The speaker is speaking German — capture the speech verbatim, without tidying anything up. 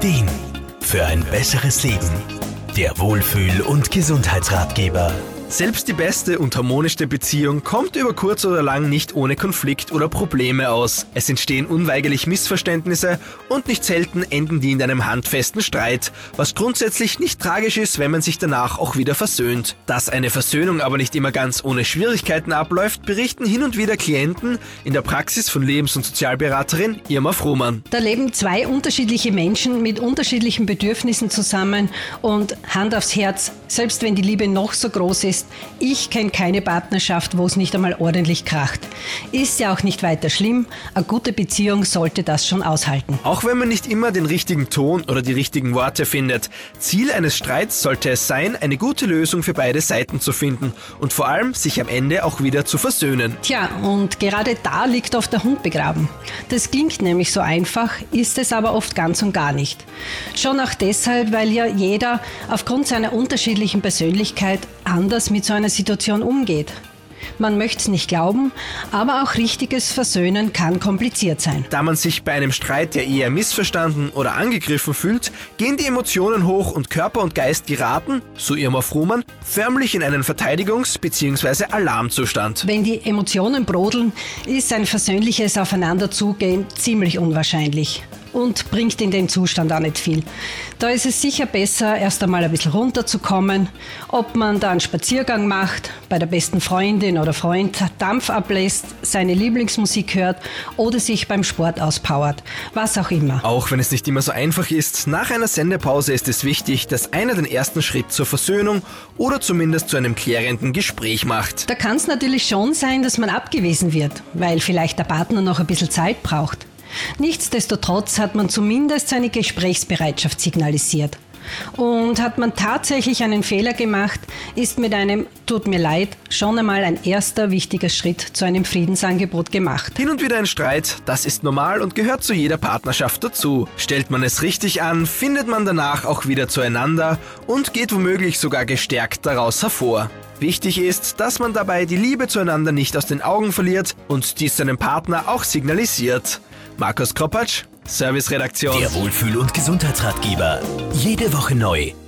Ideen für ein besseres Leben. Der Wohlfühl- und Gesundheitsratgeber. Selbst die beste und harmonischste Beziehung kommt über kurz oder lang nicht ohne Konflikt oder Probleme aus. Es entstehen unweigerlich Missverständnisse und nicht selten enden die in einem handfesten Streit, was grundsätzlich nicht tragisch ist, wenn man sich danach auch wieder versöhnt. Dass eine Versöhnung aber nicht immer ganz ohne Schwierigkeiten abläuft, berichten hin und wieder Klienten in der Praxis von Lebens- und Sozialberaterin Irma Frohmann. Da leben zwei unterschiedliche Menschen mit unterschiedlichen Bedürfnissen zusammen und Hand aufs Herz, selbst wenn die Liebe noch so groß ist, ich kenne keine Partnerschaft, wo es nicht einmal ordentlich kracht. Ist ja auch nicht weiter schlimm, eine gute Beziehung sollte das schon aushalten. Auch wenn man nicht immer den richtigen Ton oder die richtigen Worte findet, Ziel eines Streits sollte es sein, eine gute Lösung für beide Seiten zu finden und vor allem sich am Ende auch wieder zu versöhnen. Tja, und gerade da liegt oft der Hund begraben. Das klingt nämlich so einfach, ist es aber oft ganz und gar nicht. Schon auch deshalb, weil ja jeder aufgrund seiner unterschiedlichen Persönlichkeit anders mit so einer Situation umgeht. Man möchte es nicht glauben, aber auch richtiges Versöhnen kann kompliziert sein. Da man sich bei einem Streit ja eher missverstanden oder angegriffen fühlt, gehen die Emotionen hoch und Körper und Geist geraten, so Irma Frohmann, förmlich in einen Verteidigungs- bzw. Alarmzustand. Wenn die Emotionen brodeln, ist ein versöhnliches Aufeinanderzugehen ziemlich unwahrscheinlich. Und bringt in den Zustand auch nicht viel. Da ist es sicher besser, erst einmal ein bisschen runterzukommen, ob man da einen Spaziergang macht, bei der besten Freundin oder Freund Dampf ablässt, seine Lieblingsmusik hört oder sich beim Sport auspowert, was auch immer. Auch wenn es nicht immer so einfach ist, nach einer Sendepause ist es wichtig, dass einer den ersten Schritt zur Versöhnung oder zumindest zu einem klärenden Gespräch macht. Da kann es natürlich schon sein, dass man abgewiesen wird, weil vielleicht der Partner noch ein bisschen Zeit braucht. Nichtsdestotrotz hat man zumindest seine Gesprächsbereitschaft signalisiert. Und hat man tatsächlich einen Fehler gemacht, ist mit einem "Tut mir leid" schon einmal ein erster wichtiger Schritt zu einem Friedensangebot gemacht. Hin und wieder ein Streit, das ist normal und gehört zu jeder Partnerschaft dazu. Stellt man es richtig an, findet man danach auch wieder zueinander und geht womöglich sogar gestärkt daraus hervor. Wichtig ist, dass man dabei die Liebe zueinander nicht aus den Augen verliert und dies seinem Partner auch signalisiert. Markus Kropatsch, Serviceredaktion. Der Wohlfühl- und Gesundheitsratgeber. Jede Woche neu.